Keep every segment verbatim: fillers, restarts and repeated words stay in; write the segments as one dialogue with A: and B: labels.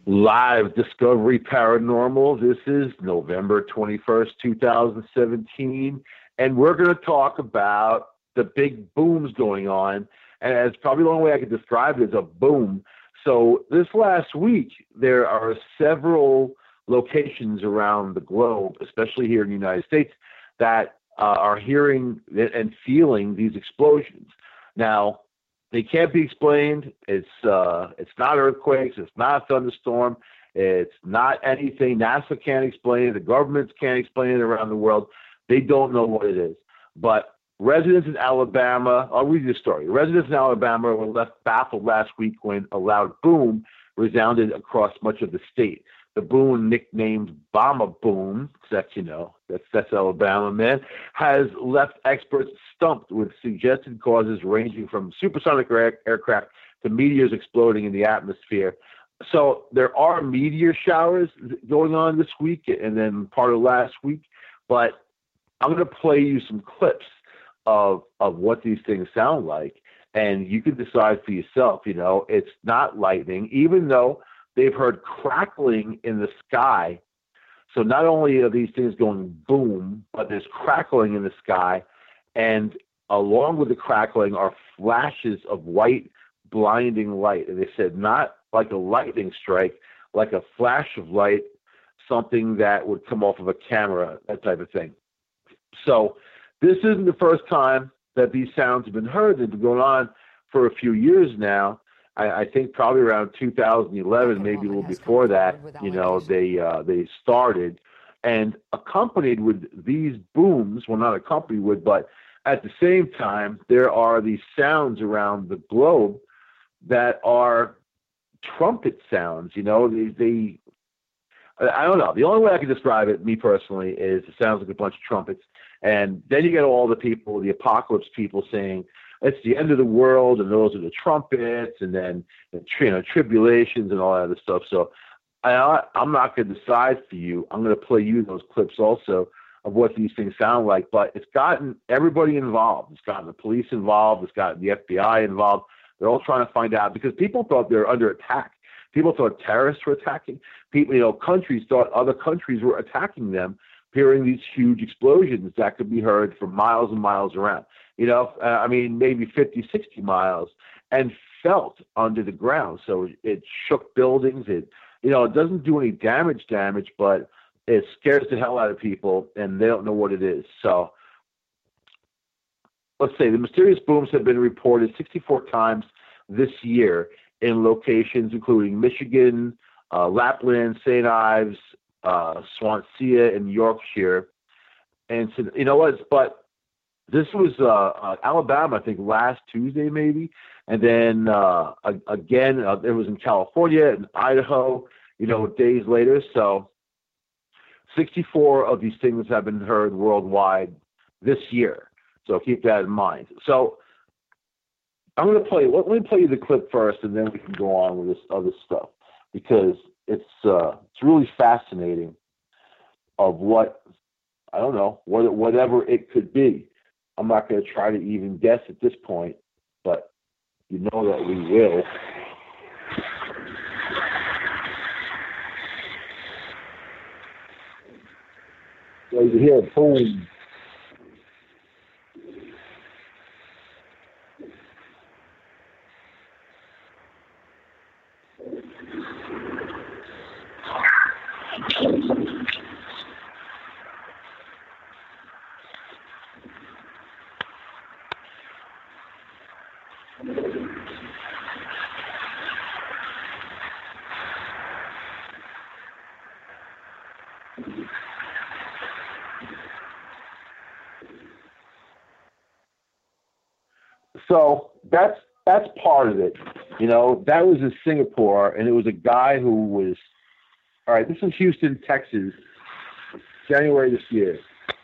A: Live Discovery Paranormal. This is November twenty-first, two thousand seventeen, and we're going to talk about the big booms going on. And it's probably the only way I could describe it is a boom. So this last week, there are several locations around the globe, especially here in the United States, that uh, are hearing and feeling these explosions. Now, they can't be explained. It's uh, it's not earthquakes. It's not a thunderstorm. It's not anything. NASA can't explain it. The governments can't explain it around the world. They don't know what it is. But residents in Alabama, I'll read you the story. Residents in Alabama were left baffled last week when a loud boom resounded across much of the state. The boom, nicknamed Bomba Boom, that's, you know, that's, that's Alabama, man, has left experts stumped with suggested causes ranging from supersonic air, aircraft to meteors exploding in the atmosphere. So there are meteor showers going on this week and then part of last week, but I'm going to play you some clips of, of what these things sound like, and you can decide for yourself. You know, it's not lightning, even though they've heard crackling in the sky. So not only are these things going boom, but there's crackling in the sky. And along with the crackling are flashes of white, blinding light. And they said not like a lightning strike, like a flash of light, something that would come off of a camera, that type of thing. So this isn't the first time that these sounds have been heard. They've been going on for a few years now. I, I think probably around two thousand eleven, maybe a little before that, you know, they uh, they started, and accompanied with these booms, well, not accompanied with, but at the same time, there are these sounds around the globe that are trumpet sounds. You know, they, they I don't know. The only way I can describe it, me personally, is it sounds like a bunch of trumpets. And then you get all the people, the apocalypse people saying, it's the end of the world, and those are the trumpets, and then you know, tribulations and all that other stuff. So I, I'm not going to decide for you. I'm going to play you those clips also of what these things sound like. But it's gotten everybody involved. It's gotten the police involved. It's gotten the F B I involved. They're all trying to find out because people thought they were under attack. People thought terrorists were attacking. People, you know, countries thought other countries were attacking them, hearing these huge explosions that could be heard for miles and miles around. You know, uh, I mean, maybe fifty, sixty miles, and felt under the ground. So it shook buildings. It, you know, it doesn't do any damage, damage, but it scares the hell out of people, and they don't know what it is. So let's say the mysterious booms have been reported sixty-four times this year in locations including Michigan, uh, Lapland, Saint Ives, uh, Swansea, and Yorkshire. And so, you know what? But this was uh, uh, Alabama, I think, last Tuesday maybe, and then uh, again uh, it was in California and Idaho, you know, days later. So sixty-four of these things have been heard worldwide this year. So keep that in mind. So I'm going to play. Let, let me play you the clip first, and then we can go on with this other stuff because it's uh, it's really fascinating of what I don't know what whatever it could be. I'm not going to try to even guess at this point, but you know that we will. So you hear a boom. So that's that's part of it. You know, that was in Singapore, and it was a guy who was, all right, this is Houston, Texas, January this year.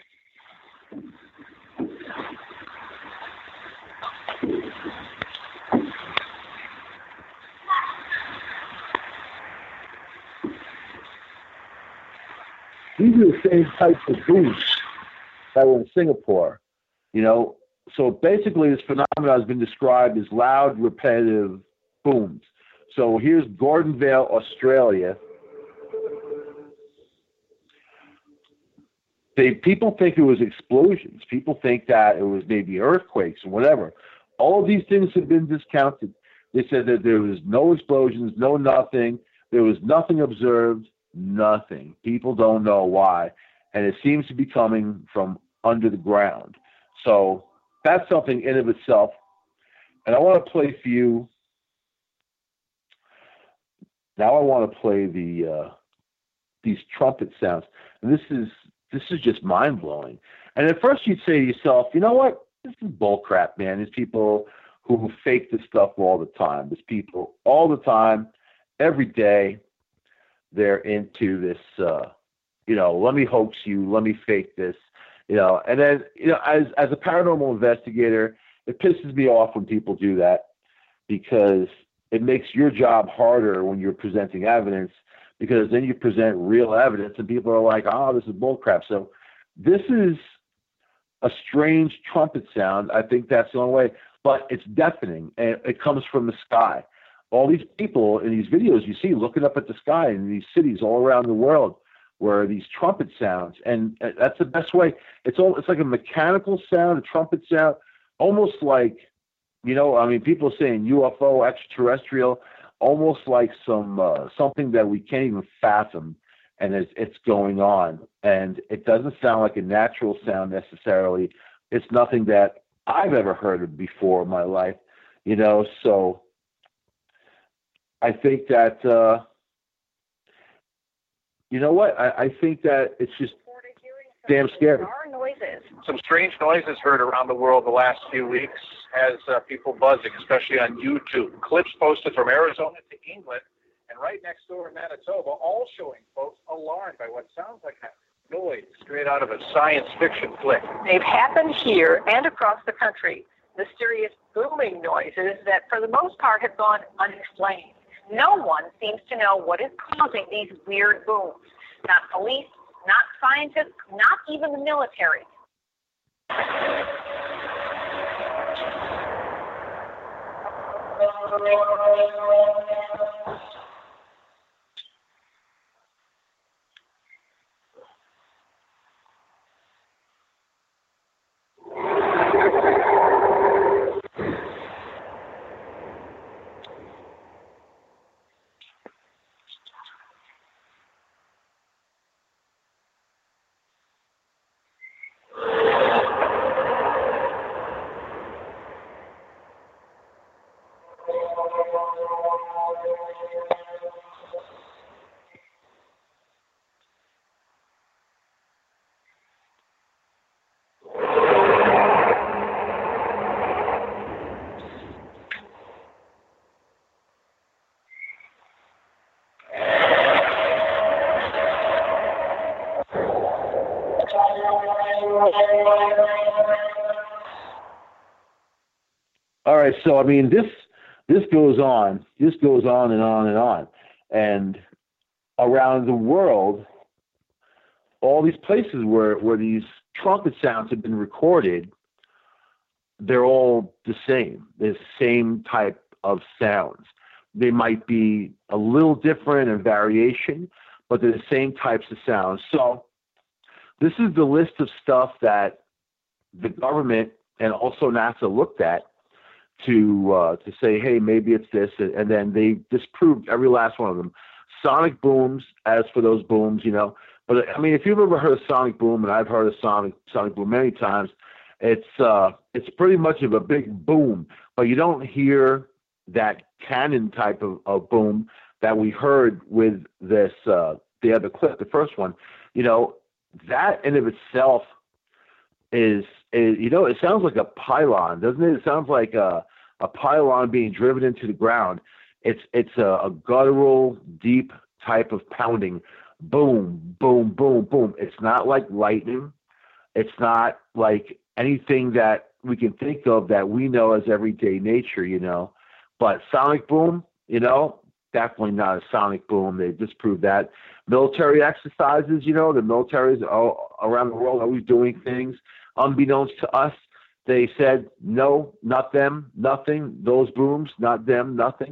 A: These are the same types of booms that were in Singapore, you know. So basically this phenomenon has been described as loud, repetitive booms. So here's Gordonvale, Australia. They, people think it was explosions. People think that it was maybe earthquakes or whatever. All of these things have been discounted. They said that there was no explosions, no nothing. There was nothing observed, nothing. People don't know why. And it seems to be coming from under the ground. So that's something in of itself. And I want to play for you. Now I want to play the uh, these trumpet sounds. And this is this is just mind blowing. And at first you'd say to yourself, you know what? This is bull crap, man. There's people who fake this stuff all the time. There's people all the time, every day. They're into this. Uh, you know, let me hoax you. Let me fake this. You know, and then you know, as as a paranormal investigator, it pisses me off when people do that because it makes your job harder when you're presenting evidence, because then you present real evidence and people are like, oh, this is bullcrap. So this is a strange trumpet sound. I think that's the only way, but it's deafening and it comes from the sky. All these people in these videos you see looking up at the sky in these cities all around the world where these trumpet sounds, and that's the best way. It's all, it's like a mechanical sound, a trumpet sound, almost like, you know, I mean, people saying U F O, extraterrestrial, almost like some uh, something that we can't even fathom, and it's, it's going on. And it doesn't sound like a natural sound necessarily. It's nothing that I've ever heard of before in my life, you know. So I think that, uh, you know what? I, I think that it's just damn scary.
B: Noises. Some strange noises heard around the world the last few weeks has uh, people buzzing, especially on YouTube. Clips posted from Arizona to England and right next door in Manitoba, all showing folks alarmed by what sounds like a noise straight out of a science fiction flick.
C: They've happened here and across the country. Mysterious booming noises that for the most part have gone unexplained. No one seems to know what is causing these weird booms. Not police, not scientists, not even the military.
A: All right, so I mean, this this goes on, this goes on and on and on, and around the world, all these places where where these trumpet sounds have been recorded, they're all the same. They're the same type of sounds. They might be a little different in variation, but they're the same types of sounds. So this is the list of stuff that the government and also NASA looked at to uh, to say, hey, maybe it's this, and then they disproved every last one of them. Sonic booms, as for those booms, you know. But I mean, if you've ever heard of sonic boom, and I've heard of sonic sonic boom many times, it's uh, it's pretty much of a big boom, but you don't hear that cannon type of, of boom that we heard with this uh, the other clip, the first one. You know, that in of itself is, is, you know, it sounds like a pylon, doesn't it? It sounds like a, a pylon being driven into the ground. It's it's a, a guttural, deep type of pounding. Boom, boom, boom, boom. It's not like lightning. It's not like anything that we can think of that we know as everyday nature, you know. But sonic boom, you know, definitely not a sonic boom. They disproved that. Military exercises, you know, the militaries all around the world always doing things unbeknownst to us. They said, no, not them, nothing. Those booms, not them, nothing.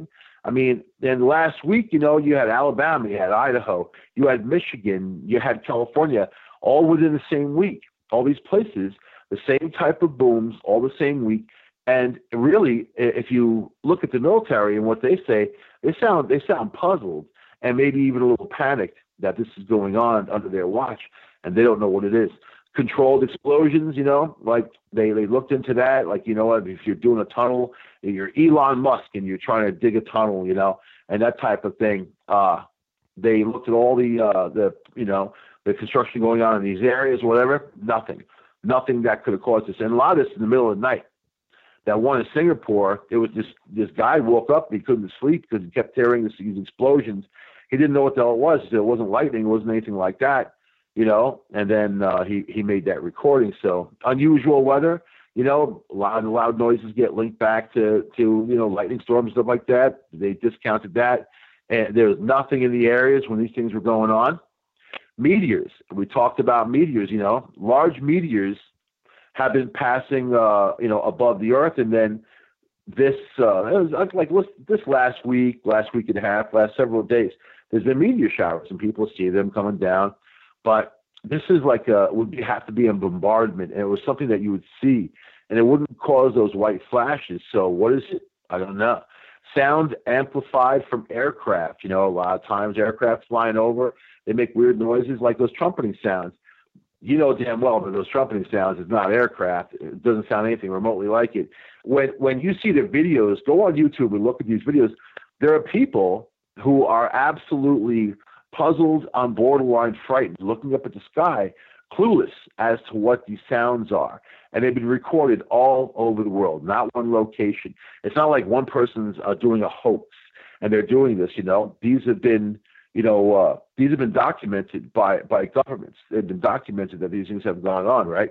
A: I mean, then last week, you know, you had Alabama, you had Idaho, you had Michigan, you had California, all within the same week. All these places, the same type of booms, all the same week. And really, if you look at the military and what they say, they sound they sound puzzled and maybe even a little panicked that this is going on under their watch, and they don't know what it is. Controlled explosions, you know, like they, they looked into that. Like, you know what, if you're doing a tunnel, you're Elon Musk and you're trying to dig a tunnel, you know, and that type of thing. Uh, they looked at all the, uh, the, you know, the construction going on in these areas, whatever, nothing, nothing that could have caused this. And a lot of this in the middle of the night. That one in Singapore, it was this, this guy woke up, he couldn't sleep because he kept hearing this, these explosions. He didn't know what the hell it was. He said it wasn't lightning, it wasn't anything like that. You know, and then uh, he, he made that recording. So unusual weather, you know, loud loud noises get linked back to, to, you know, lightning storms, stuff like that. They discounted that. And there was nothing in the areas when these things were going on. Meteors. We talked about meteors, you know, large meteors have been passing, uh, you know, above the earth. And then this, uh, it was like this last week, last week and a half, last several days, there's been meteor showers and people see them coming down. But this is like a, would be, have to be a bombardment, and it was something that you would see, and it wouldn't cause those white flashes. So what is it? I don't know. Sound amplified from aircraft. You know, a lot of times aircraft flying over, they make weird noises like those trumpeting sounds. You know damn well that those trumpeting sounds is not aircraft. It doesn't sound anything remotely like it. When when you see the videos, go on YouTube and look at these videos. There are people who are absolutely puzzled, on borderline frightened, looking up at the sky, clueless as to what these sounds are. And they've been recorded all over the world, not one location. It's not like one person's uh, doing a hoax and they're doing this, you know. These have been, you know, uh, these have been documented by, by governments. They've been documented that these things have gone on, right?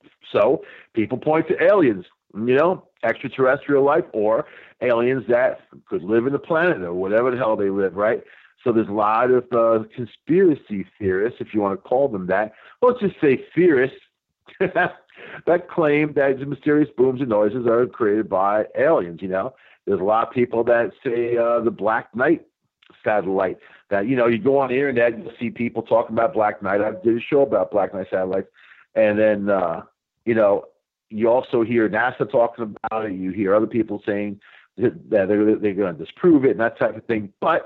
A: So people point to aliens, you know, extraterrestrial life, or aliens that could live in the planet or whatever the hell they live, right? So there's a lot of uh, conspiracy theorists, if you want to call them that. Let's just say theorists that claim that the mysterious booms and noises are created by aliens, you know. There's a lot of people that say uh, the Black Knight satellite, that, you know, you go on the internet, you'll see people talking about Black Knight. I did a show about Black Knight satellites. And then, uh, you know, you also hear NASA talking about it. You hear other people saying that they're, they're going to disprove it and that type of thing. But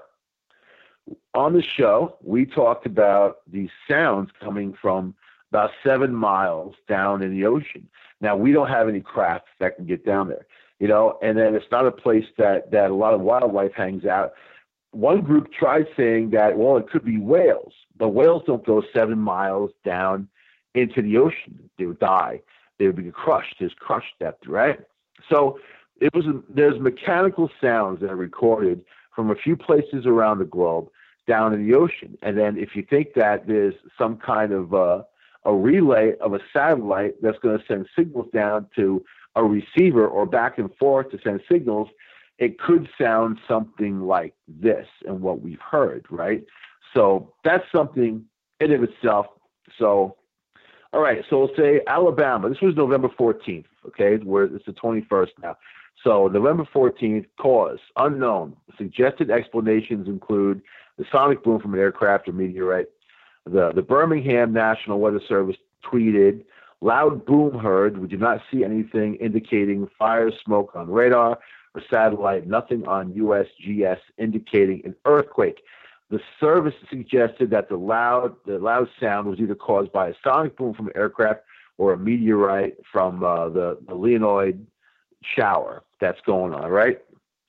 A: on the show, we talked about these sounds coming from about seven miles down in the ocean. Now, we don't have any craft that can get down there, you know, and then it's not a place that, that a lot of wildlife hangs out. One group tried saying that, well, it could be whales, but whales don't go seven miles down into the ocean. They would die. They would be crushed. There's crush depth, right? So it was a, there's mechanical sounds that are recorded from a few places around the globe down in the ocean. And then if you think that there's some kind of uh, a relay of a satellite that's going to send signals down to a receiver or back and forth to send signals, it could sound something like this and what we've heard, right? So that's something in of itself. So, all right, so we'll say Alabama. This was November fourteenth, okay? Where it's the twenty-first now. So November fourteenth, cause unknown. Suggested explanations include the sonic boom from an aircraft or meteorite. The, the Birmingham National Weather Service tweeted, loud boom heard. We do not see anything indicating fire, smoke on radar or satellite, nothing on U S G S indicating an earthquake. The service suggested that the loud, the loud sound was either caused by a sonic boom from an aircraft or a meteorite from uh, the, the Leonid shower that's going on, right?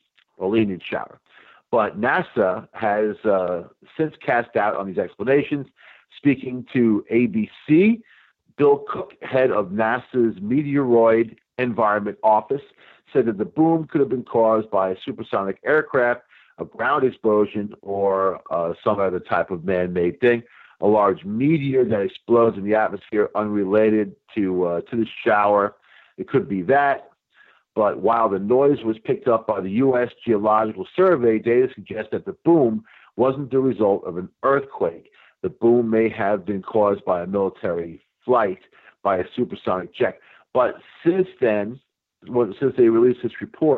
A: Or Leonid shower. But NASA has uh, since cast doubt on these explanations. Speaking to A B C, Bill Cook, head of NASA's Meteoroid Environment Office, said that the boom could have been caused by a supersonic aircraft, a ground explosion, or uh, some other type of man-made thing. A large meteor that explodes in the atmosphere unrelated to uh, to the shower. It could be that. But while the noise was picked up by the U S Geological Survey, data suggests that the boom wasn't the result of an earthquake. The boom may have been caused by a military flight by a supersonic jet. But since then, well, since they released this report,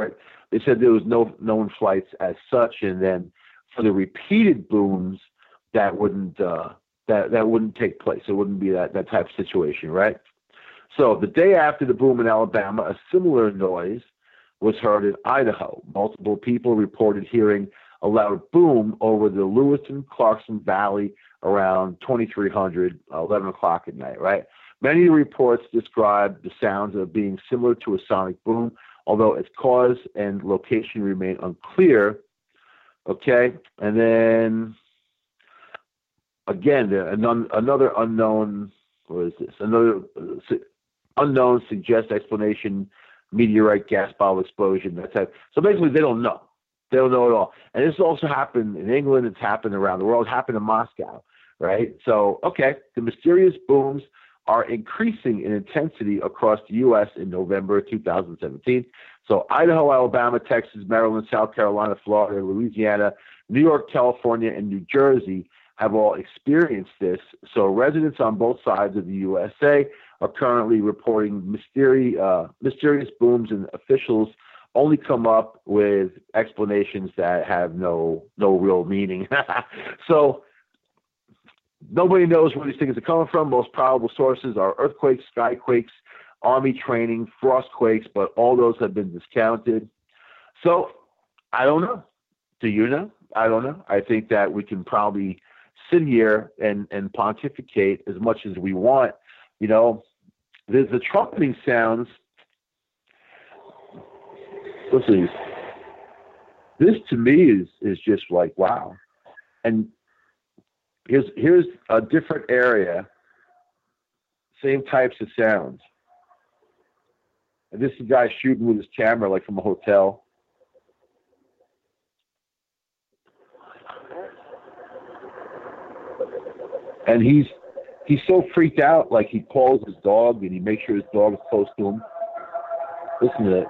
A: they said there was no known flights as such, and then for the repeated booms, that wouldn't uh, that that wouldn't take place. It wouldn't be that that type of situation, right? So the day after the boom in Alabama, a similar noise was heard in Idaho. Multiple people reported hearing a loud boom over the Lewiston-Clarkson Valley around twenty-three hundred, eleven o'clock at night, right? Many reports describe the sounds of being similar to a sonic boom, although its cause and location remain unclear. Okay, and then again, another unknown, what is this? Another unknown suggests explanation, meteorite gas bottle explosion, that type. So basically, they don't know. They don't know at all. And this also happened in England. It's happened around the world. It happened in Moscow, right? So, okay, the mysterious booms are increasing in intensity across the U S in November two thousand seventeen. So Idaho, Alabama, Texas, Maryland, South Carolina, Florida, Louisiana, New York, California, and New Jersey have all experienced this. So residents on both sides of the U S A are currently reporting mysteri- uh, mysterious booms, and officials only come up with explanations that have no no real meaning. So nobody knows where these things are coming from. Most probable sources are earthquakes, skyquakes, army training, frostquakes, but all those have been discounted. So I don't know. Do you know? I don't know. I think that we can probably sit here and, and pontificate as much as we want. You know, there's the trumpeting sounds. Listen, this to me is, is just like, wow. And here's, here's a different area, same types of sounds. And this is a guy shooting with his camera, like from a hotel. And he's he's so freaked out, like he calls his dog and he makes sure his dog is close to him. Listen to it.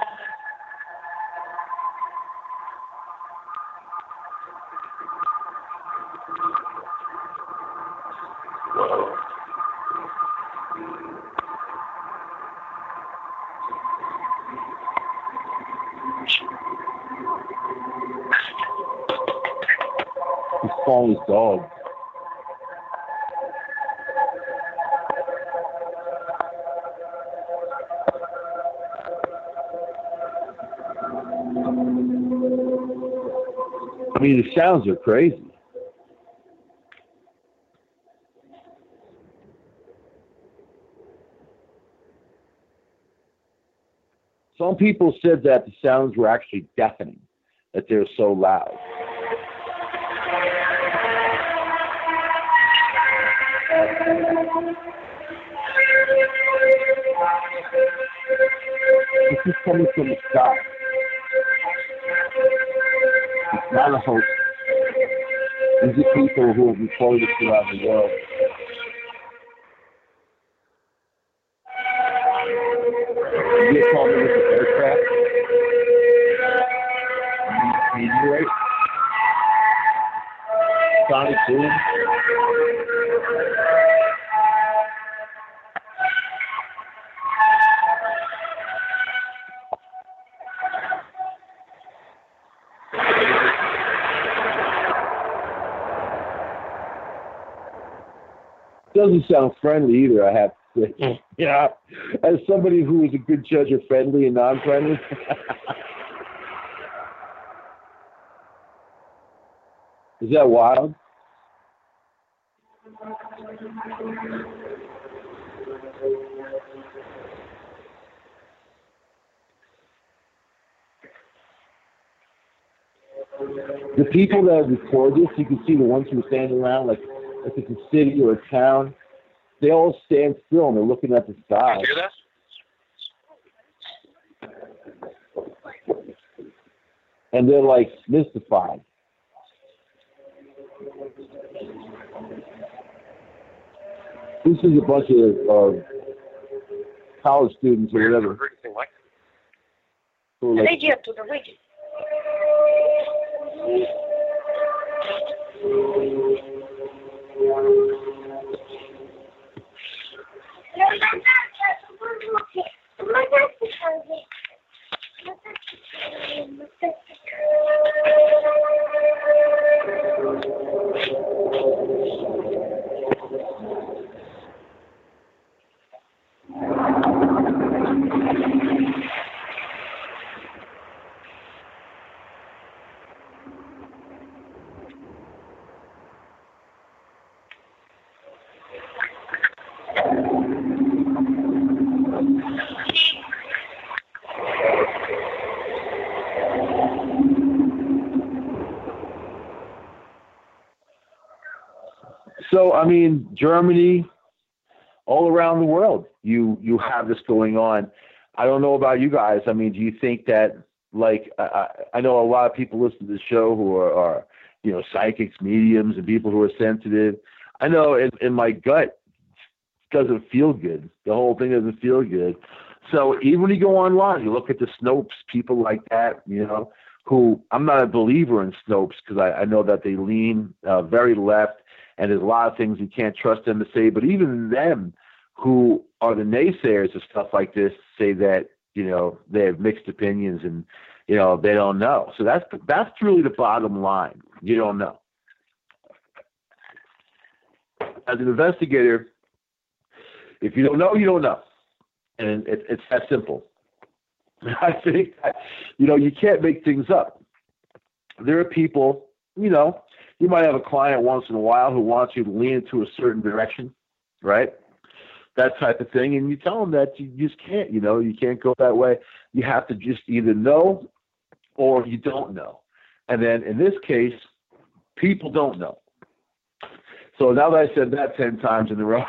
A: He's calling his dog. I mean, the sounds are crazy. Some people said that the sounds were actually deafening, that they're so loud. This is coming from the sky. It's not a hoax. These are people who have reported this around the world. You call me with an aircraft? Meteorite? Sonic boom? Doesn't sound friendly either, I have to say. Yeah, as somebody who is a good judge of friendly and non-friendly. Is that wild? The people that record this, you can see the ones who are standing around, like if it's a city or a town, they all stand still and they're looking at the sky.
B: You hear that?
A: And they're like mystified. This is a bunch of uh, college students or whatever. Who are like, So, I mean, Germany, all around the world, you you have this going on. I don't know about you guys. I mean, do you think that, like, I, I know a lot of people listen to the show who are, are, you know, psychics, mediums, and people who are sensitive. I know in, in my gut, it doesn't feel good. The whole thing doesn't feel good. So even when you go online, you look at the Snopes, people like that, you know, who I'm not a believer in Snopes because I, I know that they lean uh, very left, and there's a lot of things you can't trust them to say. But even them, who are the naysayers of stuff like this, say that, you know, they have mixed opinions and, you know, they don't know. So that's that's really the bottom line. You don't know. As an investigator, if you don't know, you don't know. And it, it's that simple. I think, that, you know, you can't make things up. There are people, you know, you might have a client once in a while who wants you to lean into a certain direction, right? That type of thing. And you tell them that you just can't, you know, you can't go that way. You have to just either know or you don't know. And then in this case, people don't know. So now that I said that ten times in a row,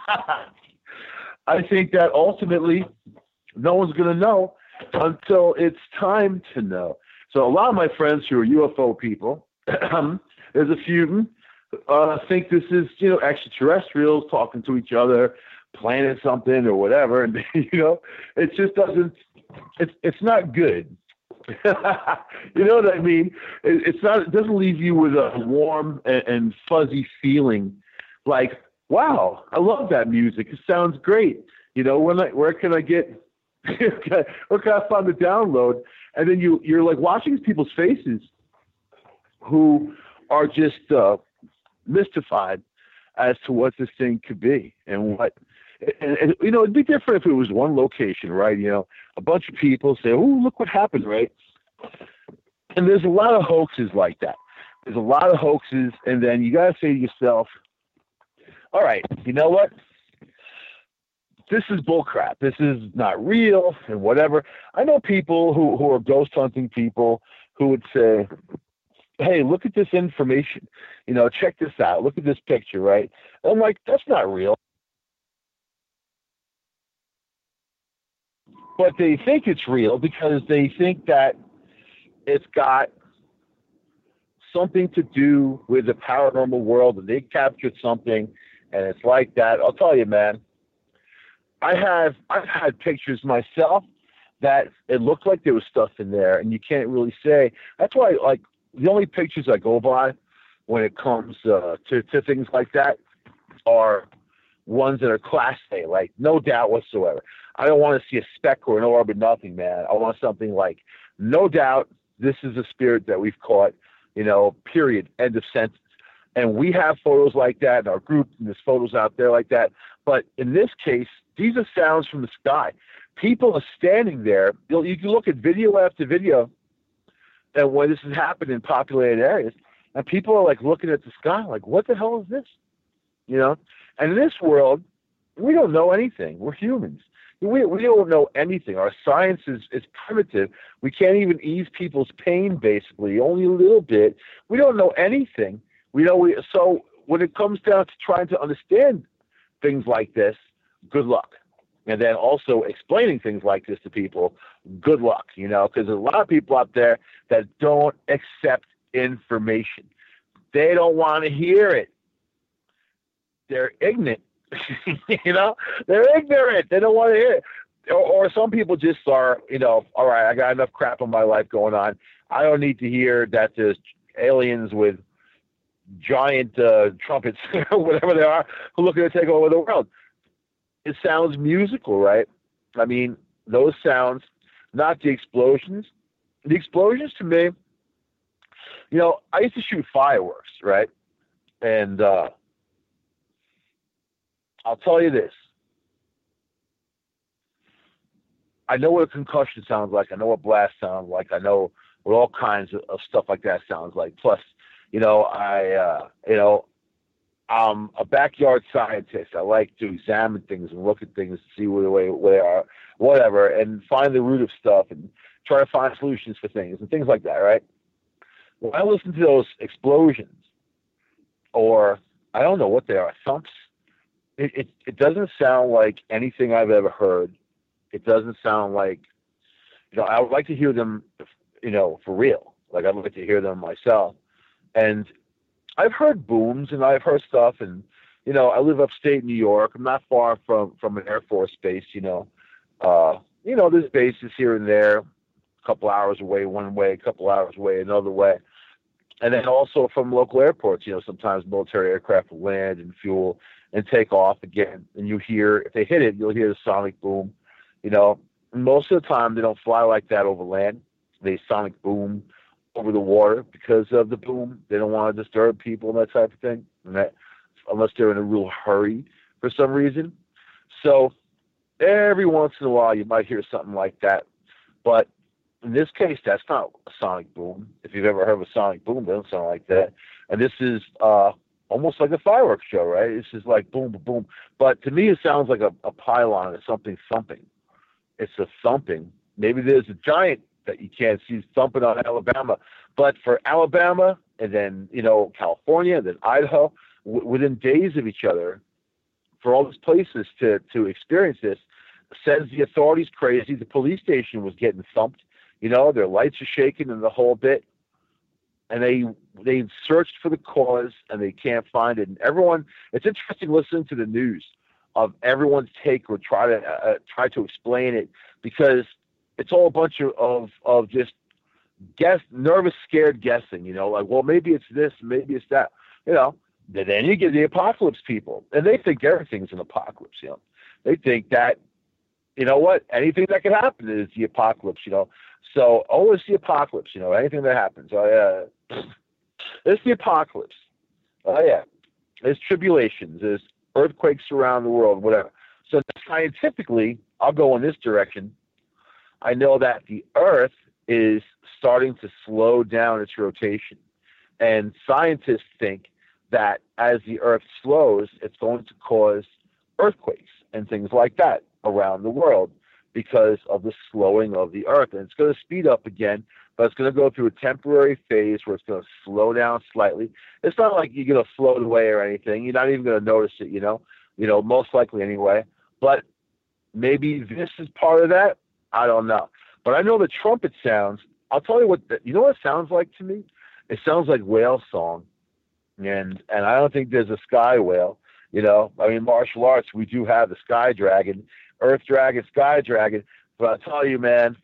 A: I think that ultimately no one's going to know until it's time to know. So a lot of my friends who are U F O people, there's a few of them, uh, think this is, you know, extraterrestrials talking to each other, planning something or whatever. And, you know, it just doesn't, it's, it's not good. You know what I mean? It, it's not, it doesn't leave you with a warm and, and fuzzy feeling like, wow, I love that music. It sounds great. You know, when I, where can I get, where can I find the download? And then you, you're like watching people's faces who are just uh, mystified as to what this thing could be and what, and, and, you know, it'd be different if it was one location, right? You know, a bunch of people say, oh, look what happened, right? And there's a lot of hoaxes like that. There's a lot of hoaxes, and then you got to say to yourself, all right, you know what? This is bullcrap. This is not real and whatever. I know people who, who are ghost hunting people who would say, hey, look at this information. You know, check this out. Look at this picture, right? And I'm like, that's not real. But they think it's real because they think that it's got something to do with the paranormal world, and they captured something, and it's like that. I'll tell you, man, I have I've had pictures myself that it looked like there was stuff in there, and you can't really say. That's why, like, the only pictures I go by when it comes uh, to to things like that are ones that are class A, like no doubt whatsoever. I don't want to see a speck or an orb or nothing, man. I want something like, no doubt, this is a spirit that we've caught, you know, period, end of sentence. And we have photos like that in our group, and there's photos out there like that. But in this case, these are sounds from the sky. People are standing there. You'll, you can look at video after video, and when this has happened in populated areas, and people are like looking at the sky, like, what the hell is this? You know? And in this world, we don't know anything. We're humans. We, we don't know anything. Our science is, is primitive. We can't even ease people's pain, basically, only a little bit. We don't know anything. We know we, so when it comes down to trying to understand things like this, good luck. And then also explaining things like this to people, good luck, you know, because there's a lot of people out there that don't accept information. They don't want to hear it. They're ignorant. You know, they're ignorant. They don't want to hear it. Or, or some people just are, you know, all right, I got enough crap in my life going on. I don't need to hear that there's aliens with giant uh, trumpets, whatever they are, who are looking to take over the world. It sounds musical, right? I mean, those sounds, not the explosions. The explosions to me, you know, I used to shoot fireworks, right? And uh, I'll tell you this. I know what a concussion sounds like. I know what blast sounds like. I know what all kinds of, of stuff like that sounds like. Plus, you know, I, uh, you know, I'm a backyard scientist. I like to examine things and look at things to see where the way where they are, whatever, and find the root of stuff and try to find solutions for things and things like that, right? When I listen to those explosions, or I don't know what they are. Thumps. It, it it doesn't sound like anything I've ever heard. It doesn't sound like, you know, I would like to hear them, you know, for real. Like I'd like to hear them myself. And I've heard booms and I've heard stuff, and you know, I live upstate New York. I'm not far from from an Air Force base. You know, uh, you know, there's bases here and there, a couple hours away one way, a couple hours away another way. And then also from local airports, you know, sometimes military aircraft will land and fuel and take off again. And you hear, if they hit it, you'll hear the sonic boom. You know, most of the time they don't fly like that over land. They sonic boom over the water because of the boom. They don't want to disturb people and that type of thing, and that, unless they're in a real hurry for some reason. So every once in a while you might hear something like that. But in this case, that's not a sonic boom. If you've ever heard of a sonic boom, it doesn't sound like that. And this is uh, almost like a fireworks show, right? This is like boom, boom, boom. But to me, it sounds like a, a pylon or something thumping. It's a thumping. Maybe there's a giant that you can't see thumping on Alabama. But for Alabama and then, you know, California and then Idaho, w- within days of each other, for all these places to, to experience this, sends the authorities crazy. The police station was getting thumped. You know, their lights are shaking and the whole bit. And they they searched for the cause and they can't find it. And everyone, it's interesting listening to the news of everyone's take or try to uh, try to explain it, because it's all a bunch of, of, of just guess, nervous, scared guessing, you know, like, well, maybe it's this, maybe it's that, you know. Then you get the apocalypse people, and they think everything's an apocalypse, you know. They think that, you know what, anything that can happen is the apocalypse, you know. So, oh, it's the apocalypse, you know, anything that happens. Oh, yeah. It's the apocalypse. Oh, yeah. There's tribulations. There's earthquakes around the world, whatever. So scientifically, I'll go in this direction. I know that the Earth is starting to slow down its rotation. And scientists think that as the Earth slows, it's going to cause earthquakes and things like that around the world because of the slowing of the Earth. And it's going to speed up again, but it's going to go through a temporary phase where it's going to slow down slightly. It's not like you're going to float away or anything. You're not even going to notice it, you know, you know, most likely anyway. But maybe this is part of that. I don't know. But I know the trumpet sounds. I'll tell you what, the, you know what it sounds like to me? It sounds like whale song. And and I don't think there's a sky whale. You know, I mean, martial arts, we do have the sky dragon, earth dragon, sky dragon. But I'll tell you, man,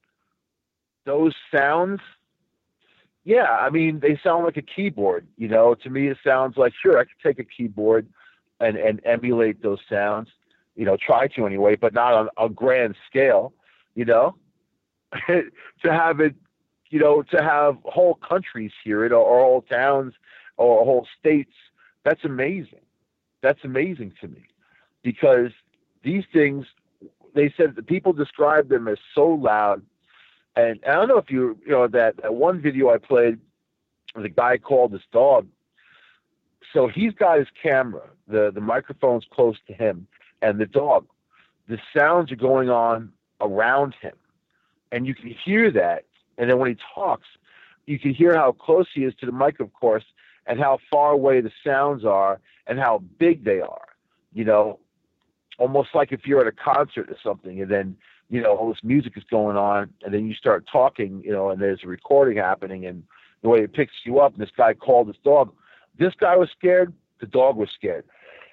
A: those sounds, yeah, I mean, they sound like a keyboard. You know, to me, it sounds like, sure, I could take a keyboard and, and emulate those sounds, you know, try to anyway, but not on a grand scale, you know, to have it, you know, to have whole countries hear it, or, or whole towns or whole states. That's amazing. That's amazing to me, because these things, they said that people describe them as so loud. And, and I don't know if you, you know, that, that one video I played, the guy called his dog. So he's got his camera, the, the microphone's close to him, and the dog. The sounds are going on around him, and you can hear that. And then when he talks, you can hear how close he is to the mic, of course, and how far away the sounds are and how big they are, you know, almost like if you're at a concert or something, and then, you know, all this music is going on, and then you start talking, you know, and there's a recording happening, and the way it picks you up, and this guy called his dog. This guy was scared. The dog was scared.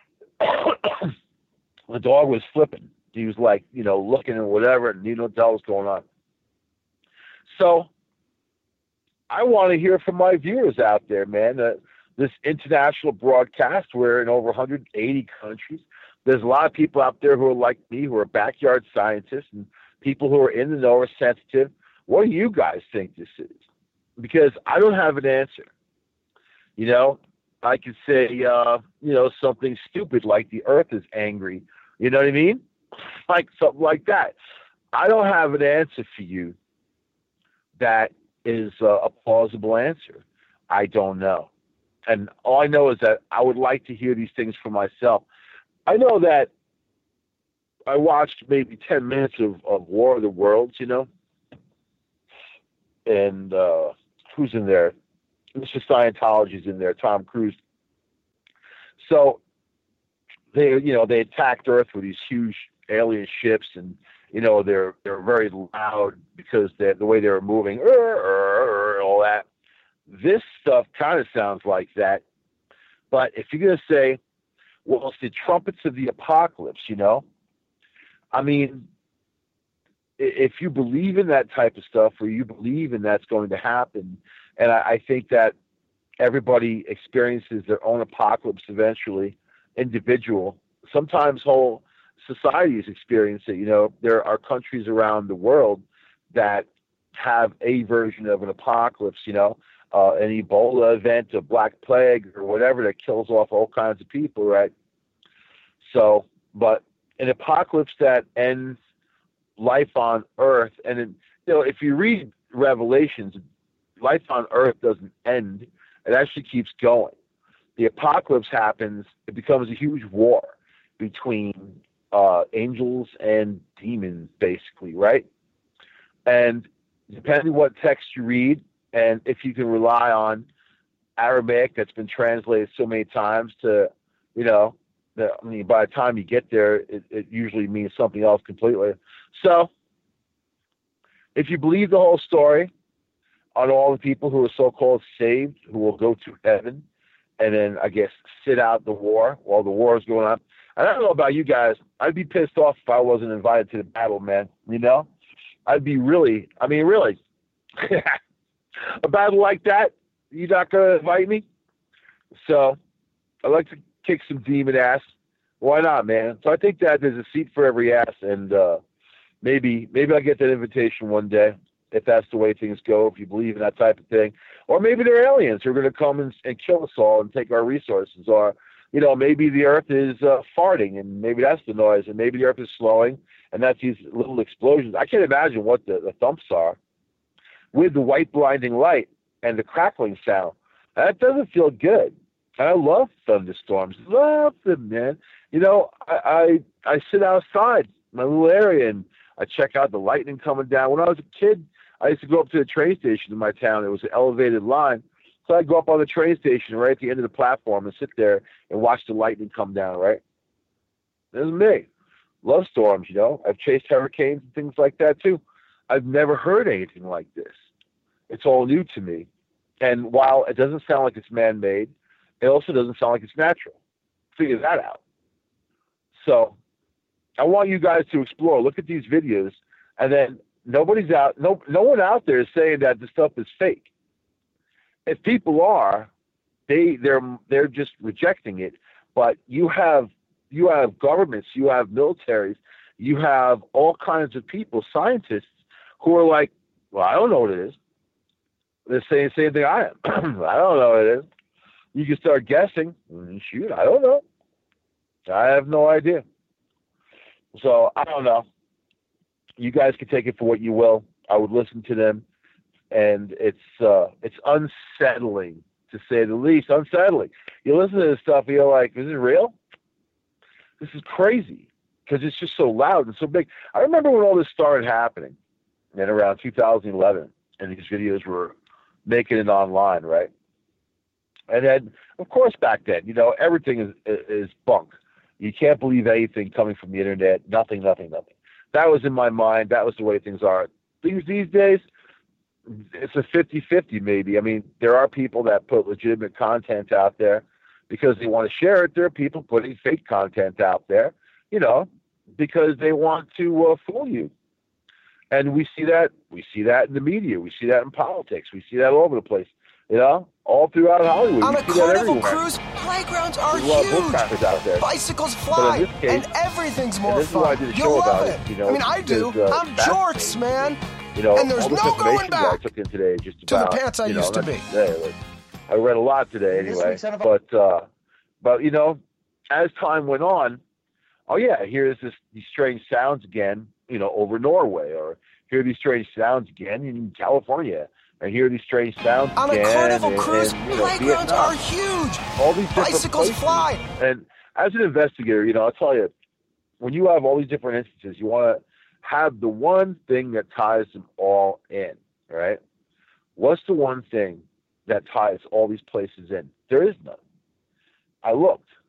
A: The dog was flipping. He was like, you know, looking and whatever, and you know what the hell was going on. So I want to hear from my viewers out there, man. Uh, this international broadcast, we're in over one hundred eighty countries. There's a lot of people out there who are like me, who are backyard scientists, and people who are in the know, are sensitive. What do you guys think this is? Because I don't have an answer. You know, I could say, uh, you know, something stupid like the Earth is angry. You know what I mean? Like something like that. I don't have an answer for you that is uh, a plausible answer. I don't know. And all I know is that I would like to hear these things for myself. I know that I watched maybe ten minutes of, of War of the Worlds, you know, and uh, who's in there? Mister Scientology's in there, Tom Cruise. So they, you know, they attacked Earth with these huge alien ships, and you know they're they're very loud because they, the way they were moving, er, er, er, all that. This stuff kind of sounds like that, but if you're gonna say, well, it's the trumpets of the apocalypse, you know, I mean, if you believe in that type of stuff, or you believe in that's going to happen, and I, I think that everybody experiences their own apocalypse eventually, individual. Sometimes whole societies experience it. You know, there are countries around the world that have a version of an apocalypse, you know, uh, an Ebola event, a Black Plague, or whatever that kills off all kinds of people, right? So, but an apocalypse that ends life on Earth, and, it, you know, if you read Revelations, life on Earth doesn't end. It actually keeps going. The apocalypse happens, it becomes a huge war between uh, angels and demons, basically, right? And depending what text you read, and if you can rely on Aramaic that's been translated so many times to, you know, the, I mean, by the time you get there, it, it usually means something else completely. So, if you believe the whole story on all the people who are so-called saved, who will go to heaven, and then, I guess, sit out the war while the war is going on. I don't know about you guys. I'd be pissed off if I wasn't invited to the battle, man. You know? I'd be really, I mean, really. A battle like that, you're not going to invite me? So, I like to kick some demon ass. Why not, man? So I think that there's a seat for every ass, and uh, maybe maybe I'll get that invitation one day, if that's the way things go, if you believe in that type of thing. Or maybe they're aliens who are going to come and, and kill us all and take our resources. Or, you know, maybe the Earth is uh, farting, and maybe that's the noise, and maybe the Earth is slowing, and that's these little explosions. I can't imagine what the, the thumps are with the white blinding light and the crackling sound. That doesn't feel good. And I love thunderstorms. Love them, man. You know, I, I I sit outside my little area and I check out the lightning coming down. When I was a kid, I used to go up to the train station in my town. It was an elevated line. So I'd go up on the train station right at the end of the platform and sit there and watch the lightning come down, right? This is me. Love storms, you know. I've chased hurricanes and things like that too. I've never heard anything like this. It's all new to me. And while it doesn't sound like it's man-made, it also doesn't sound like it's natural. Figure that out. So I want you guys to explore. Look at these videos, and then nobody's out. No, no one out there is saying that the stuff is fake. If people are, they they're they're just rejecting it. But you have you have governments, you have militaries, you have all kinds of people, scientists, who are like, well, I don't know what it is. They're saying the same thing I am. I don't know what it is. You can start guessing. Shoot, I don't know. I have no idea. So I don't know. You guys can take it for what you will. I would listen to them, and it's uh, it's unsettling, to say the least. Unsettling. You listen to this stuff, and you're like, is it real? This is crazy, because it's just so loud and so big. I remember when all this started happening, in around two thousand eleven, and these videos were making it online, right? And then, of course, back then, you know, everything is is bunk. You can't believe anything coming from the internet. Nothing, nothing, nothing. That was in my mind. That was the way things are. Things these days, it's a fifty-fifty maybe. I mean, there are people that put legitimate content out there because they want to share it. There are people putting fake content out there, you know, because they want to uh, fool you. And we see that. We see that in the media. We see that in politics. We see that all over the place. You know, all throughout Hollywood.
D: On
A: you
D: a
A: see
D: Carnival cruise, playgrounds are
A: There's a lot of
D: huge.
A: bullcrackers out there.
D: Bicycles fly,
A: case,
D: and everything's more
A: and this is why I
D: fun.
A: did a
D: You'll
A: show
D: love
A: about
D: it.
A: it, you know,
D: I mean, I do.
A: because, uh,
D: I'm
A: that's
D: jorts,
A: amazing.
D: man.
A: You know,
D: And there's
A: all this
D: no
A: information
D: going
A: that I
D: back
A: took in today just
D: to the
A: about,
D: pants I
A: you know,
D: used to
A: not
D: be.
A: just today, like, I read a lot today anyway. But, uh, but you know, as time went on, oh yeah, here's this these strange sounds again, you know, over Norway, or hear these strange sounds again in California. I hear these strange sounds
D: On
A: again.
D: a Carnival
A: and,
D: cruise,
A: and, you know,
D: playgrounds
A: Vietnam.
D: are huge.
A: All these different
D: Bicycles
A: places.
D: fly.
A: And as an investigator, you know, I'll tell you, when you have all these different instances, you want to have the one thing that ties them all in, right? What's the one thing that ties all these places in? There is none. I looked.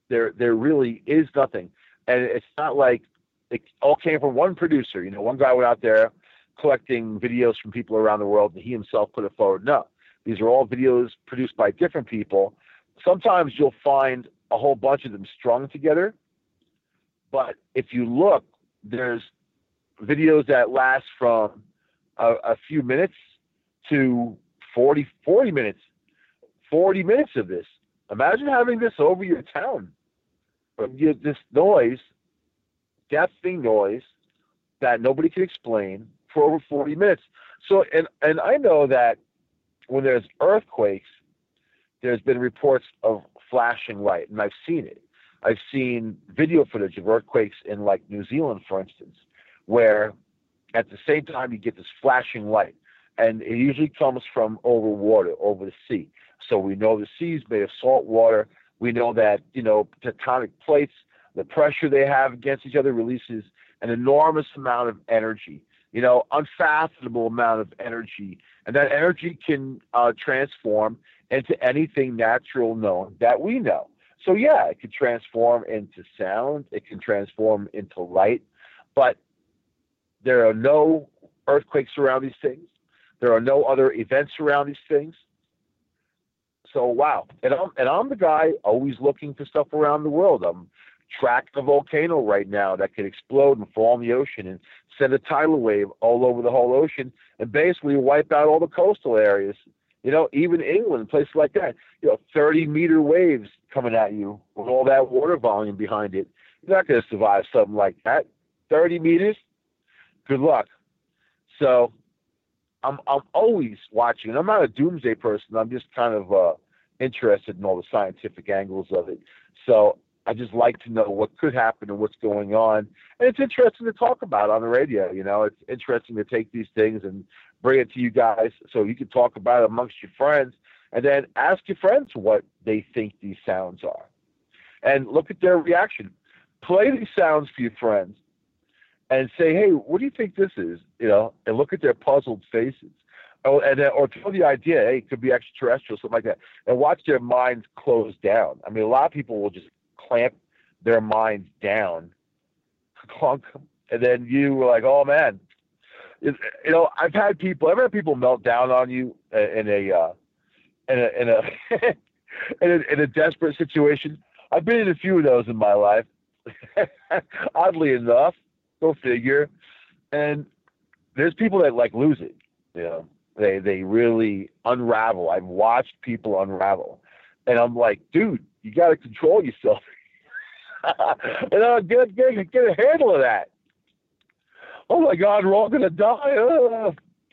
A: There, there really is nothing, and it's not like it all came from one producer. You know, one guy went out there collecting videos from people around the world, and he himself put it forward. No, these are all videos produced by different people. Sometimes you'll find a whole bunch of them strung together, but if you look, there's videos that last from a, a few minutes to forty, forty minutes, forty minutes of this. Imagine having this over your town. You get this noise, deafening noise that nobody can explain for over forty minutes. So, and, and I know that when there's earthquakes, there's been reports of flashing light, and I've seen it. I've seen video footage of earthquakes in like New Zealand, for instance, where at the same time you get this flashing light, and it usually comes from over water, over the sea. So we know the sea is made of salt water. We know that, you know, tectonic plates, the pressure they have against each other releases an enormous amount of energy, you know, unfathomable amount of energy. And that energy can uh, transform into anything natural known that we know. So, yeah, it can transform into sound. It can transform into light. But there are no earthquakes around these things. There are no other events around these things. So, wow. And I'm, and I'm the guy always looking for stuff around the world. I'm tracking a volcano right now that could explode and fall in the ocean and send a tidal wave all over the whole ocean and basically wipe out all the coastal areas. You know, even England, places like that, you know, thirty meter waves coming at you with all that water volume behind it. You're not going to survive something like that. thirty meters, good luck. So I'm I'm always watching. And I'm not a doomsday person. I'm just kind of uh, interested in all the scientific angles of it. So I just like to know what could happen and what's going on. And it's interesting to talk about on the radio. You know, it's interesting to take these things and bring it to you guys so you can talk about it amongst your friends, and then ask your friends what they think these sounds are. And look at their reaction. Play these sounds for your friends and say, hey, what do you think this is? You know, and look at their puzzled faces. Oh, and then, or throw the idea, hey, it could be extraterrestrial, something like that. And watch their minds close down. I mean, a lot of people will just clamp their minds down, clunk, and then you were like, oh, man. You know, I've had people, I've had people melt down on you in a, uh, in a, in a, in a, in a desperate situation. I've been in a few of those in my life, oddly enough, go figure. And there's people that like lose it, you know, they, they really unravel. I've watched people unravel, and I'm like, dude, you got to control yourself. You know, get, get, get a handle of that. Oh my God, we're all gonna die. Uh.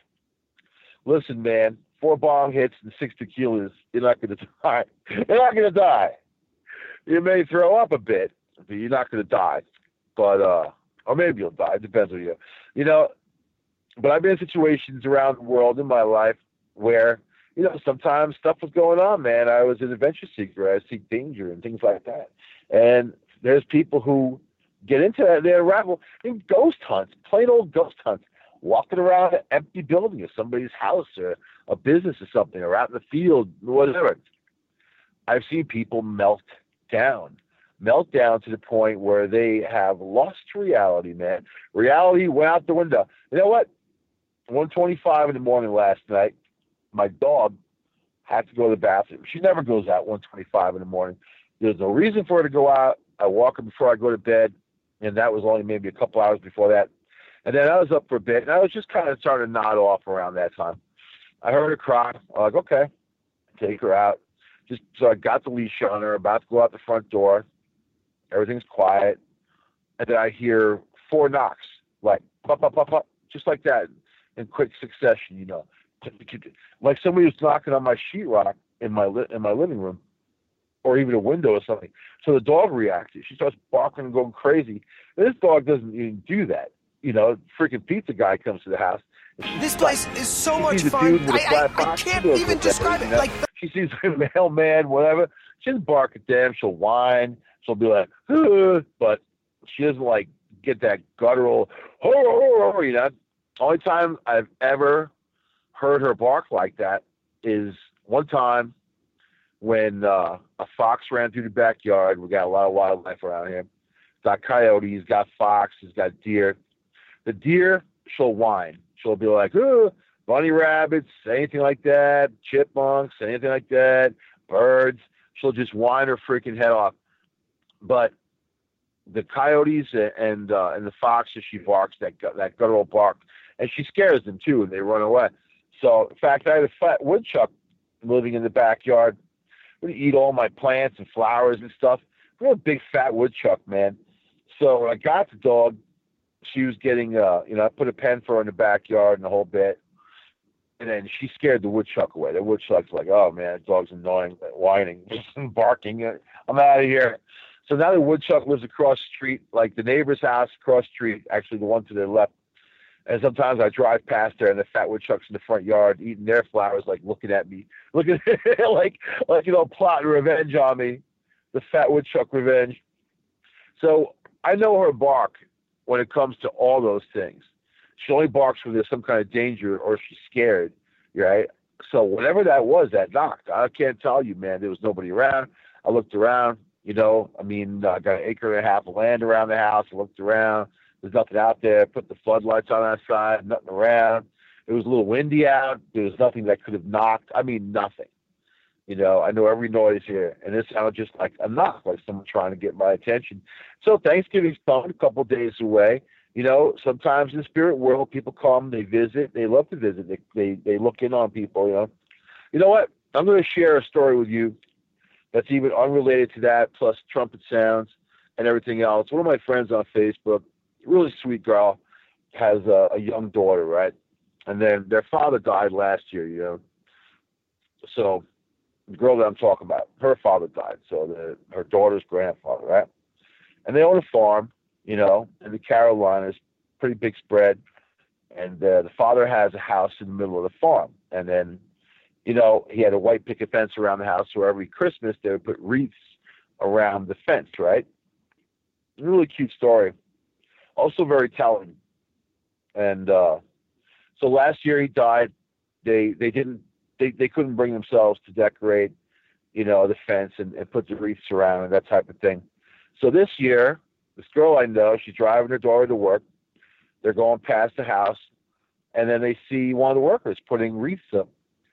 A: Listen, man, four bong hits and six tequilas, you're not gonna die. You're not gonna die. You may throw up a bit, but you're not gonna die. But uh, or maybe you'll die. It depends on you. You know, but I've been in situations around the world in my life where, you know, sometimes stuff was going on, man. I was an adventure seeker. I seek danger and things like that. And there's people who get into that, they unravel in ghost hunts, plain old ghost hunts, walking around an empty building or somebody's house or a business or something, or out in the field, whatever. I've seen people melt down, melt down to the point where they have lost reality, man. Reality went out the window. You know what? one twenty-five in the morning last night, my dog had to go to the bathroom. She never goes out one twenty-five in the morning. There's no reason for her to go out. I walk her before I go to bed. And that was only maybe a couple hours before that. And then I was up for a bit, and I was just kind of starting to nod off around that time. I heard her cry. I was like, okay, take her out. Just so I got the leash on her, about to go out the front door. Everything's quiet. And then I hear four knocks, like pop, pop, pop, pop, just like that in quick succession, you know. Like somebody was knocking on my sheetrock in my li- in my living room, or even a window or something. So the dog reacted. She starts barking and going crazy. This dog doesn't even do that. You know, freaking pizza guy comes to the house.
D: This place is so much fun. I, I, I can't even describe it. You know? Like
A: she sees a mailman, whatever. She doesn't bark at them. She'll whine. She'll be like, Ugh, but she doesn't like get that guttural, oh, oh, oh, you know. Only time I've ever heard her bark like that is one time when uh, a fox ran through the backyard. We got a lot of wildlife around here. Got coyotes, got foxes, got deer. The deer, she'll whine. She'll be like, oh, bunny rabbits, anything like that, chipmunks, anything like that, birds. She'll just whine her freaking head off. But the coyotes and uh, and the foxes, she barks that that guttural bark, and she scares them too, and they run away. So, in fact, I had a fat woodchuck living in the backyard. Would eat all my plants and flowers and stuff. Real big fat woodchuck, man. So when I got the dog, she was getting, uh, you know, I put a pen for her in the backyard and the whole bit. And then she scared the woodchuck away. The woodchuck's like, oh, man, the dog's annoying, whining, barking. I'm out of here. So now the woodchuck lives across the street, like the neighbor's house across the street, actually the one to their left. And sometimes I drive past there, and the fat woodchuck's in the front yard eating their flowers, like looking at me, looking like, like, you know, plotting revenge on me, the fat woodchuck revenge. So I know her bark when it comes to all those things. She only barks when there's some kind of danger or she's scared, right? So whatever that was, that knocked. I can't tell you, man. There was nobody around. I looked around, you know. I mean, I got an acre and a half of land around the house. I looked around. There's nothing out there. Put the floodlights on that side, nothing around. It was a little windy out. There was nothing that could have knocked. I mean, nothing. You know, I know every noise here. And this sounded just like a knock, like someone trying to get my attention. So Thanksgiving's coming, a couple of days away. You know, sometimes in the spirit world, people come, they visit, they love to visit, they, they, they look in on people, you know. You know what? I'm going to share a story with you that's even unrelated to that, plus trumpet sounds and everything else. One of my friends on Facebook, really sweet girl, has a, a young daughter, right? And then their father died last year, you know. So the girl that I'm talking about, her father died, so the, her daughter's grandfather, right? And they own a farm, you know, in the Carolinas, pretty big spread. And uh, the father has a house in the middle of the farm. And then, you know, he had a white picket fence around the house, so every Christmas they would put wreaths around the fence, right? A really cute story. Also very telling. And uh, so last year he died. They they didn't they, they couldn't bring themselves to decorate, you know, the fence and, and put the wreaths around and that type of thing. So this year, this girl I know, she's driving her daughter to work. They're going past the house, and then they see one of the workers putting wreaths up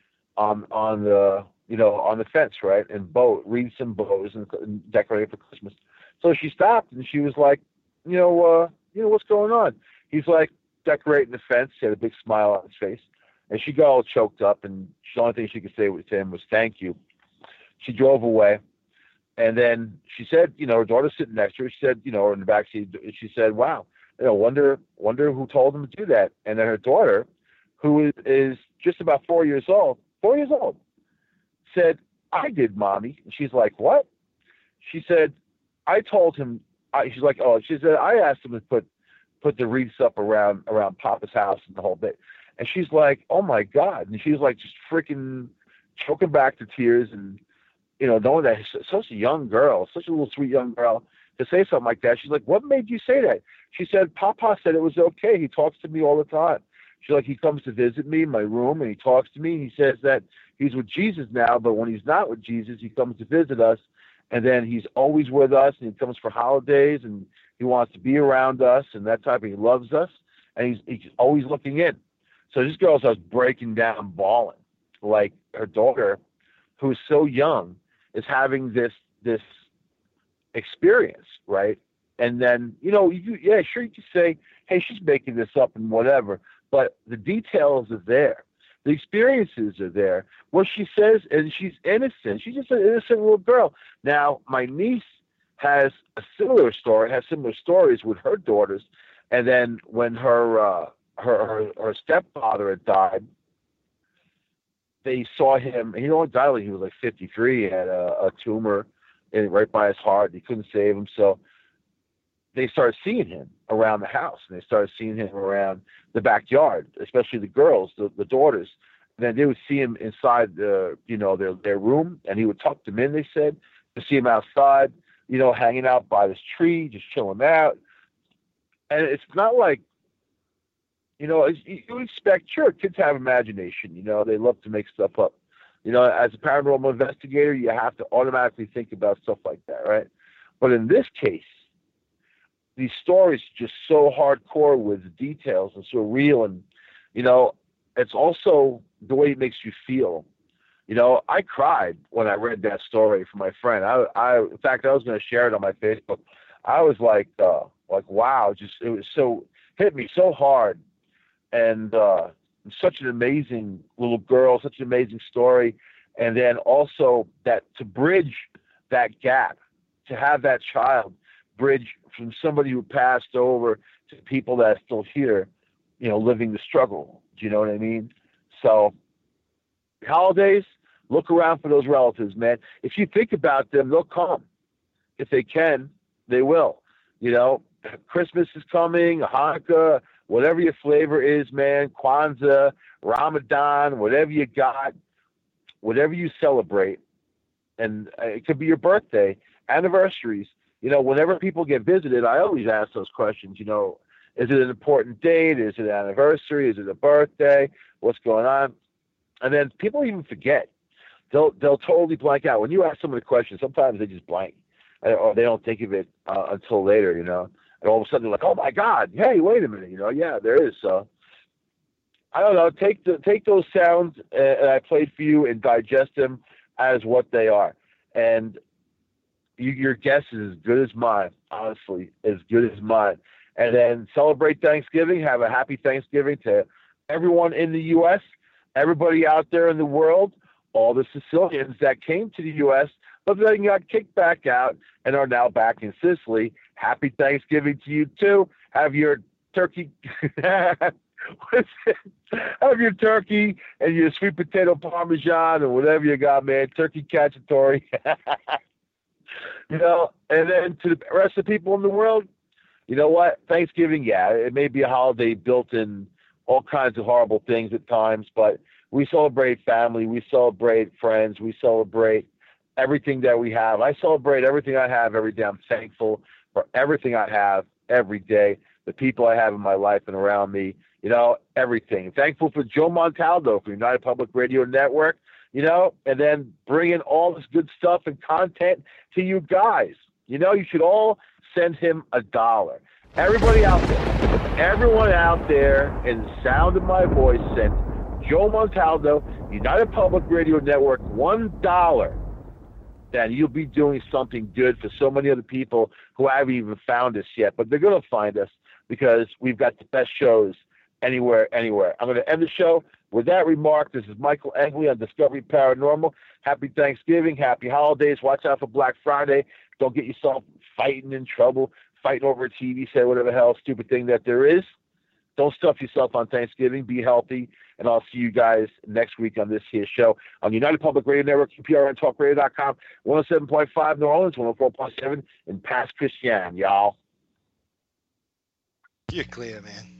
A: on on the you know on the fence, right? And bow wreaths and bows and, and decorating for Christmas. So she stopped and she was like, you know, uh, you know what's going on? He's like decorating the fence. He had a big smile on his face, and she got all choked up. And the only thing she could say to him was "thank you." She drove away. And then she said, you know, her daughter's sitting next to her. She said, you know, in the backseat, she said, wow, you know, wonder, wonder who told them to do that. And then her daughter, who is, is just about four years old, four years old, said, I did, Mommy. And she's like, what? She said, I told him, I, she's like, oh, she said, I asked him to put, put the wreaths up around, around Papa's house and the whole bit. And she's like, oh my God. And she's like, just freaking choking back the tears and, you know, knowing that such a young girl, such a little sweet young girl, to say something like that. She's like, what made you say that? She said, Papa said it was okay. He talks to me all the time. She's like, he comes to visit me in my room and he talks to me. And he says that he's with Jesus now, but when he's not with Jesus, he comes to visit us. And then he's always with us and he comes for holidays and he wants to be around us and that type of, he loves us. And he's, he's always looking in. So this girl starts breaking down, bawling. Like her daughter, who's so young, is having this this experience, right? And then, you know, you, yeah, sure, you can say, hey, she's making this up and whatever, but the details are there. The experiences are there. What she says, and she's innocent. She's just an innocent little girl. Now, my niece has a similar story, has similar stories with her daughters, and then when her uh, her, her her stepfather had died, they saw him, and he only died when he was like fifty-three. He had a, a tumor in, right by his heart. He couldn't save him. So they started seeing him around the house, and they started seeing him around the backyard, especially the girls, the, the daughters. And then they would see him inside the, you know, their, their room, and he would tuck them in, they said, to see him outside, you know, hanging out by this tree, just chilling out. And it's not like, you know, you expect, sure, kids have imagination, you know, they love to make stuff up, You know, as a paranormal investigator, you have to automatically think about stuff like that, right? But in this case, these stories are just so hardcore with the details and so real. And, you know, it's also the way it makes you feel. You know, I cried when I read that story from my friend. I, I in fact, I was going to share it on my Facebook. I was like, uh, like, wow, just, it was so, hit me so hard. And uh, such an amazing little girl, such an amazing story. And then also that to bridge that gap, to have that child bridge from somebody who passed over to people that are still here, you know, living the struggle. Do you know what I mean? So holidays, look around for those relatives, man. If you think about them, they'll come. If they can, they will. You know, Christmas is coming, Hanukkah, whatever your flavor is, man, Kwanzaa, Ramadan, whatever you got, whatever you celebrate, and it could be your birthday, anniversaries. You know, whenever people get visited, I always ask those questions. You know, is it an important date? Is it an anniversary? Is it a birthday? What's going on? And then people even forget. They'll they'll totally blank out. When you ask someone a question, sometimes they just blank, or they don't think of it uh, until later, you know. And all of a sudden they're like, oh, my God, hey, wait a minute, you know. Yeah, there is. So I don't know. Take the take those sounds uh, and I played for you and digest them as what they are. And you, your guess is as good as mine, honestly, as good as mine. And then celebrate Thanksgiving. Have a happy Thanksgiving to everyone in the U S, everybody out there in the world, all the Sicilians that came to the U S, but then got kicked back out and are now back in Sicily. Happy Thanksgiving to you, too. Have your turkey. Have your turkey and your sweet potato parmesan or whatever you got, man. Turkey cacciatore. You know, and then to the rest of the people in the world, you know what? Thanksgiving, yeah, it may be a holiday built in all kinds of horrible things at times, but we celebrate family, we celebrate friends, we celebrate everything that we have. I celebrate everything I have every day. I'm thankful for everything I have every day, the people I have in my life and around me, you know, everything. Thankful for Joe Montaldo from United Public Radio Network, you know, and then bringing all this good stuff and content to you guys. You know, you should all send him a dollar. Everybody out there, everyone out there in the sound of my voice, send Joe Montaldo, United Public Radio Network, one dollar. Then you'll be doing something good for so many other people who haven't even found us yet. But they're going to find us because we've got the best shows anywhere, anywhere. I'm going to end the show with that remark. This is Michael Engley on Discovery Paranormal. Happy Thanksgiving. Happy holidays. Watch out for Black Friday. Don't get yourself fighting in trouble, fighting over a T V set, whatever the hell stupid thing that there is. Don't stuff yourself on Thanksgiving. Be healthy. And I'll see you guys next week on this here show on United Public Radio Network, U P R N Talk Radio dot com, one oh seven point five New Orleans, one oh four point seven in Pass Christian, y'all.
E: You're clear, man.